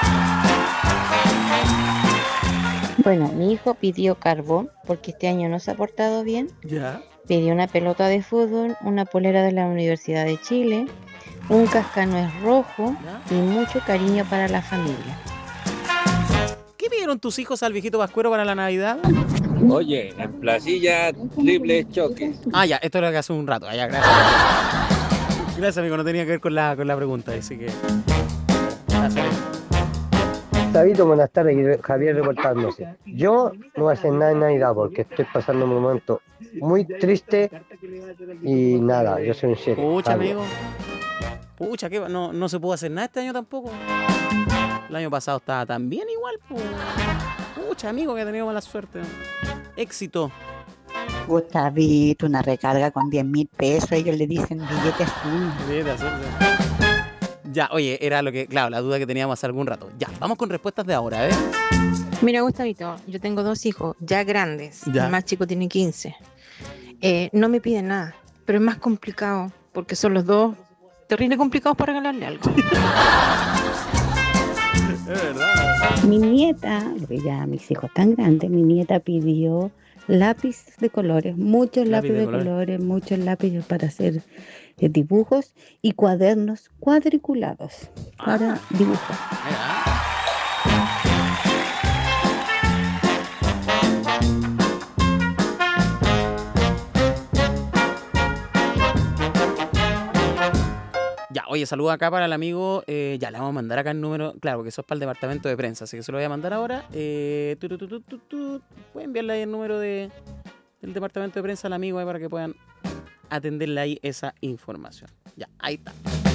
Bueno, mi hijo pidió carbón porque este año no se ha portado bien. Ya. Pidió una pelota de fútbol, una polera de la Universidad de Chile, un cascanuez rojo y mucho cariño para la familia. ¿Qué pidieron tus hijos al viejito Pascuero para la Navidad? Oye, en Placilla, triple choque. Ah, ya, esto es lo que hace un rato. Ah, ya, gracias. Gracias, amigo, no tenía que ver con la, con la pregunta, así que... Gracias. David, buenas tardes, Javier reportándose. Yo no voy a hacer nada en Navidad porque estoy pasando un momento muy triste y nada, yo soy un chef. Pucha, amigo. Pucha, ¿qué? No, no se pudo hacer nada este año tampoco. El año pasado estaba también igual, pues. Pucha, amigo, que he tenido mala suerte. Éxito. Gustavito, una recarga con diez mil pesos, ellos le dicen billete azul. Billete azul. Ya, oye, era lo que, claro, la duda que teníamos hace algún rato. Ya, vamos con respuestas de ahora, ¿eh? Mira, Gustavito, yo tengo dos hijos ya grandes. Ya. El más chico tiene quince. Eh, no me piden nada, pero es más complicado porque son los dos terrible complicados para regalarle algo. Es verdad. Mi nieta, porque ya mis hijos están grandes, mi nieta pidió lápiz de colores, muchos lápices de, de colores. colores, muchos lápices para hacer eh, dibujos y cuadernos cuadriculados para ah. dibujar. Mira. Ya, oye, saludo acá para el amigo, eh, ya le vamos a mandar acá el número, claro, porque eso es para el departamento de prensa, así que se lo voy a mandar ahora. Eh, tu, tu, tu, tu, tu, tu. Voy a enviarle ahí el número de, del departamento de prensa al amigo ahí para que puedan atenderle ahí esa información. Ya, ahí está.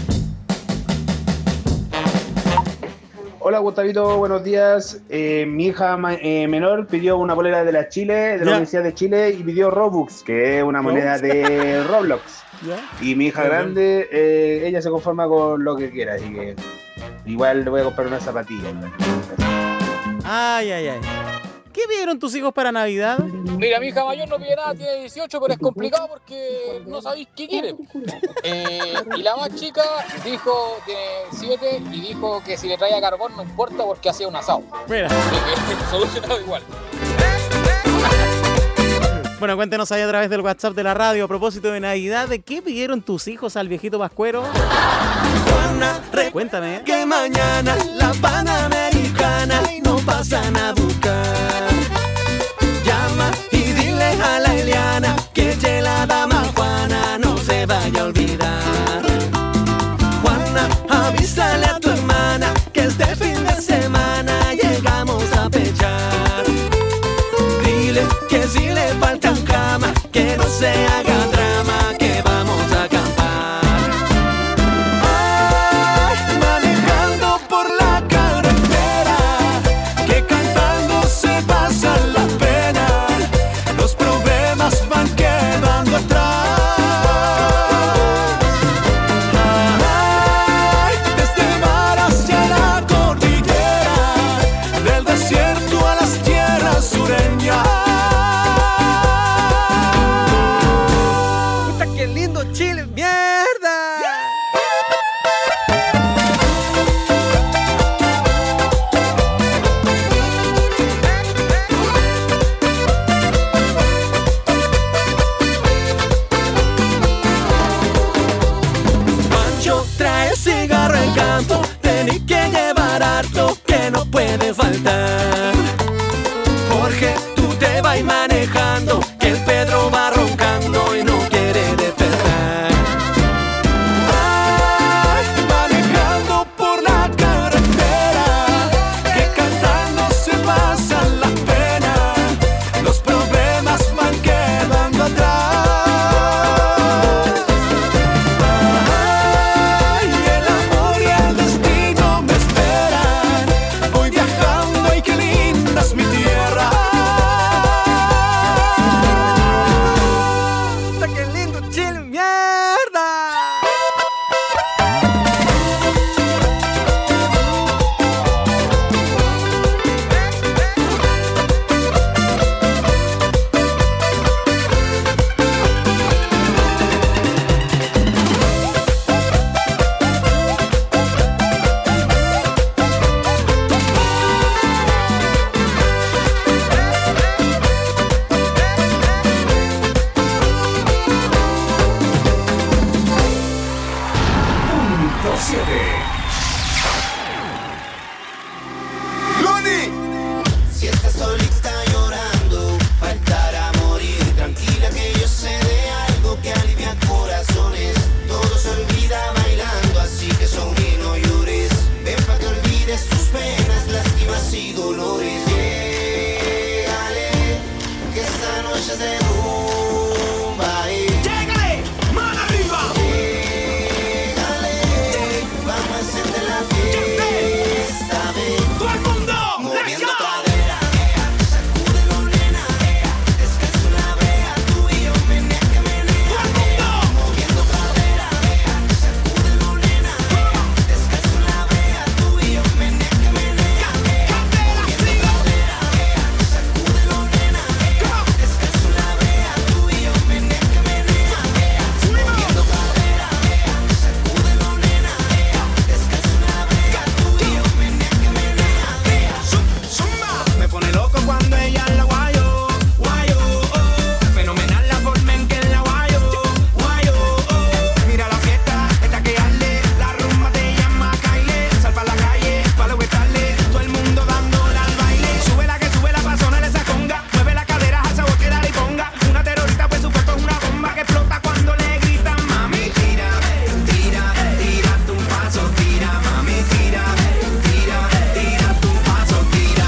Hola, Gustavito, buenos días. Eh, mi hija ma- eh, menor pidió una bolera de la Chile, de la Ya. Universidad de Chile, y pidió Robux, que es una moneda de Roblox. ¿Ya? Y mi hija Ajá. grande, eh, ella se conforma con lo que quiera, así que igual le voy a comprar una zapatilla. Ay, ay, ay. ¿Qué pidieron tus hijos para Navidad? Mira, mi hija mayor no pide nada, tiene dieciocho, pero es complicado porque no sabéis qué quiere. Eh, y la más chica dijo, tiene siete, y dijo que si le traía carbón no importa porque hacía un asado. Mira. Solucionado igual. Bueno, cuéntenos ahí a través del WhatsApp de la radio a propósito de Navidad, ¿de qué pidieron tus hijos al viejito Pascuero? Cuéntame. Que mañana la Panamericana no pasan a buscar. Llama y dile a la Eliana que ya la dama Juana no se vaya a olvidar. Juana, avísale a tu hermana que este fin de semana llegamos a pechar. Dile que si le faltan camas, que no se haga drama, que vamos a acampar. Ay, manejando por la carretera, que cantando se pasa. noches de rumba y ¡llégale! ¡Mano arriba! ¡Llégale! Vamos a encender la fiesta, ven. ¡Todo el mundo! Moviendo cadera, sacúdelo, nena. Descanso la brea, tú y yo, menea que menea. ¡Todo el mundo! Moviendo cadera, sacúdelo, nena. Descanso la brea, tú y yo, menea que menea. Moviendo cadera, sacúdelo, nena. Descanso la brea, tú y yo, menea que menea. Moviendo cadera, sacúdelo, nena. Descanso la brea, tú y yo, menea que menea. Me pone loco cuando ella la guayo, guayo, oh. Fenomenal la forma en que la guayo, guayo, oh. Mira la fiesta, esta que arde, la rumba te llama Kyle. Sal pa' la calle, pa' lo que tarde, todo el mundo dándole al baile. Sube la que sube la pasona de esa conga, mueve la cadera al sabor que dale y ponga. Una terrorista pues su cuerpo es una bomba que explota cuando le gritan mami. Tira, tira, tírate un paso, tira, mami, tira, tira, tírate un paso, tira.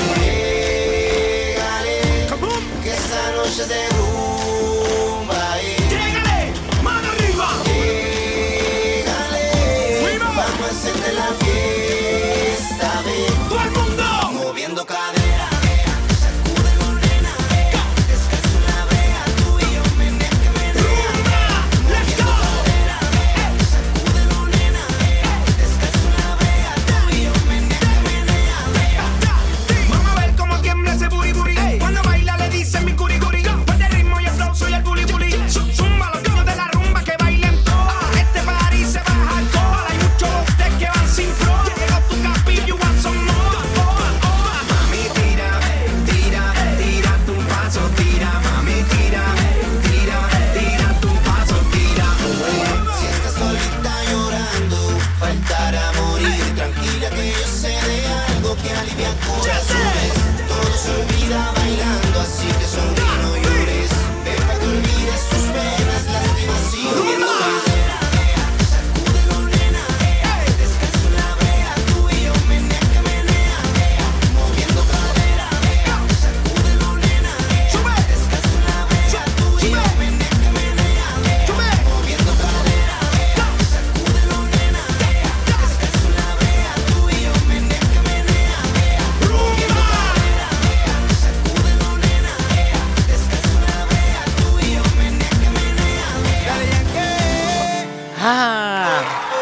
Que esta noche es de rumba y ¡llégale! ¡Mano arriba! llégale. Vamos a encender la fiesta, ven. ¡Todo el mundo! Moviendo cadera, sacúdelo, nena. Descanso la brea, tú y yo, menea que menea. Moviendo cadera, sacúdelo, nena. Descanso la brea, tú y yo, menea que menea. Vamos a ver cómo tiembla ese booty booty. Cuando baila le dicen mi curi curi. Pues de ritmo y aplauso y el bully bully. Zumba los niños de la rumba que bailen todas. Este party se baja al cola. Hay muchos ustedes que van sin pro. Llegó tu capillo, you want some more. Mami, tira, tira, tírate un paso, tira. Mami, tira, tira, tírate un paso, tira. Si estás solita llorando, faltará morir. Tranquila que yo sé de algo que alivia corazones. Todo se olvida bailando, así que sonríe, no llores. Ven pa' que olvides tus penas, lástimas y moviendo cadera. Sacúdelo, nena. Descanso la brea, tú y yo, menea que menea. Moviendo cadera. Sacúdelo, nena. Descanso la brea, tú y yo, menea que menea. Moviendo cadera. Sacúdelo, nena. Descanso la brea, tú y yo, menea que menea. Moviendo cadera. Sacúdelo, nena. Descanso la brea, tú y yo, menea que menea. Dale, Yankee. Ah,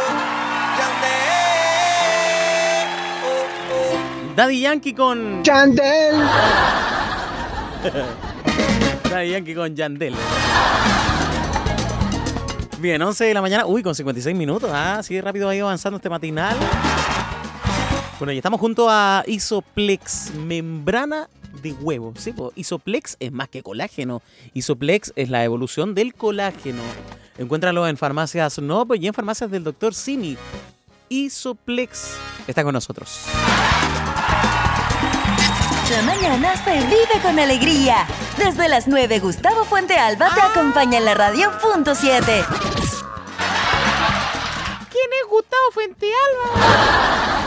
Daddy Yankee con Chandel. Daddy Yankee con Yandel. Bien, once de la mañana. Uy, con cincuenta y seis minutos. Ah, así de rápido ha ido avanzando este matinal. Bueno, y estamos junto a Isoplex, membrana de huevo. Sí, pues, Isoplex es más que colágeno. Isoplex es la evolución del colágeno. Encuéntralo en farmacias Novo y en farmacias del doctor Simi. Isoplex está con nosotros. La mañana se vive con alegría. Desde las nueve, Gustavo Fuente Alba te acompaña en la radio punto siete. ¿Quién es Gustavo Fuente Alba?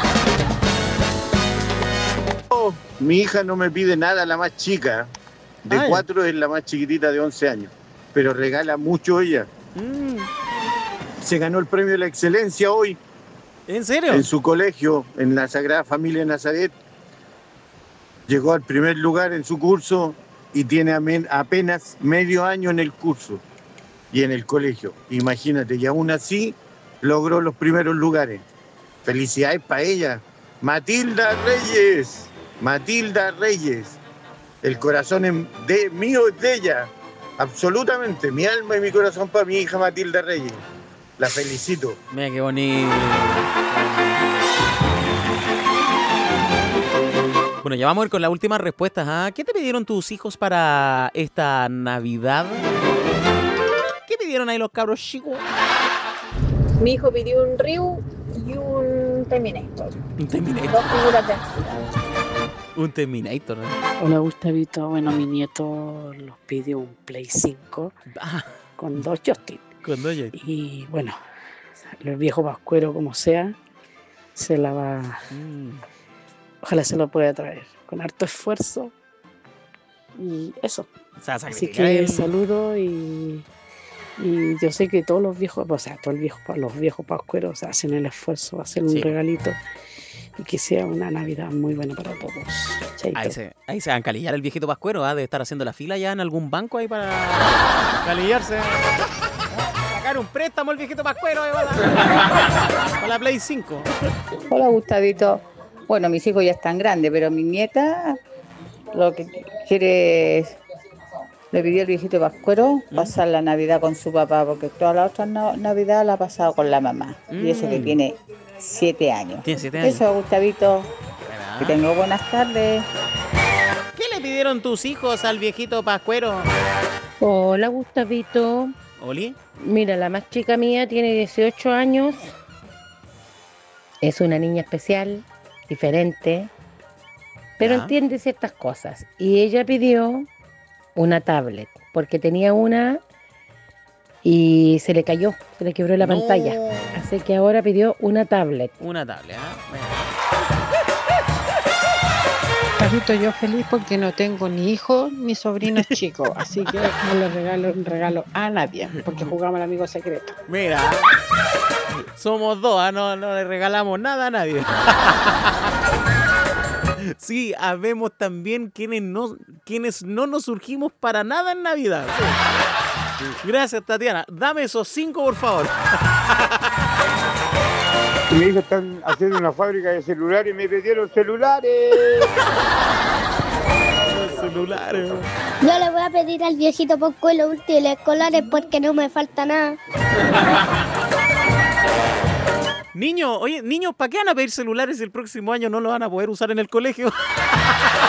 Oh, mi hija no me pide nada, la más chica. De Ay. cuatro es la más chiquitita de once años. Pero regala mucho ella. Mm, Se ganó el premio de la excelencia hoy ¿En serio? en su colegio, en la Sagrada Familia de Nazaret. Llegó al primer lugar en su curso y tiene amen- apenas medio año en el curso y en el colegio. Imagínate, y aún así logró los primeros lugares. Felicidades para ella. Matilda Reyes. Matilda Reyes. El corazón en- de, mío es de ella. Absolutamente. Mi alma y mi corazón para mi hija Matilda Reyes. La felicito. Mira qué bonito. Bueno, ya vamos a ir con las últimas respuestas. ¿Ah? ¿Qué te pidieron tus hijos para esta Navidad? ¿Qué pidieron ahí los cabros chicos? Mi hijo pidió un Ryu y un Terminator. Un Terminator. Dos figuras de acción. Un Terminator. ¿eh? Hola Gustavito, bueno, mi nieto los pidió un Play cinco Ah, con dos joysticks. con dos ya. Y bueno, el viejo pascuero como sea, se la va... Mm. Ojalá se lo pueda traer con harto esfuerzo y eso. O sea, Así sacrificar que el- saludo y, y yo sé que todos los viejos, o sea, todos el viejo, los viejos pascueros hacen el esfuerzo, hacen un Sí. regalito y que sea una Navidad muy buena para todos. Chaito. Ahí se, ahí se va a encalillar el viejito pascuero, ¿ah? De estar haciendo la fila ya en algún banco ahí para calillarse. Sacar un préstamo el viejito pascuero ahí para la, para la Play cinco. Hola Gustavito. Bueno, mis hijos ya están grandes, pero mi nieta lo que quiere es, le pidió el viejito pascuero pasar la Navidad con su papá, porque toda la otra na- Navidad la ha pasado con la mamá. Y eso que Mm. tiene siete años. Tiene siete años. Eso, Gustavito. Que tenga buenas tardes. ¿Qué le pidieron tus hijos al viejito pascuero? Hola, Gustavito. ¿Oli? Mira, la más chica mía tiene dieciocho años. Es una niña especial, diferente, pero Ya. entiende ciertas cosas. Y ella pidió una tablet, porque tenía una y se le cayó, se le quebró la No. pantalla. Así que ahora pidió una tablet. Una tablet, ¿ah? Bueno. Carlito, yo feliz porque no tengo ni hijos ni sobrinos chicos, así que no le regalo un regalo a nadie, porque jugamos al amigo secreto. Mira, somos dos, ¿ah? no, no le regalamos nada a nadie. Sí, habemos también quienes no, quienes no nos surgimos para nada en Navidad. Sí. Gracias, Tatiana. Dame esos cinco, por favor. Mi hijo están haciendo una fábrica de celulares y me pidieron celulares. Los celulares. Yo le voy a pedir al viejito Pascuero útiles escolares porque no me falta nada. Niños, oye, niños, ¿para qué van a pedir celulares si el próximo año no lo van a poder usar en el colegio?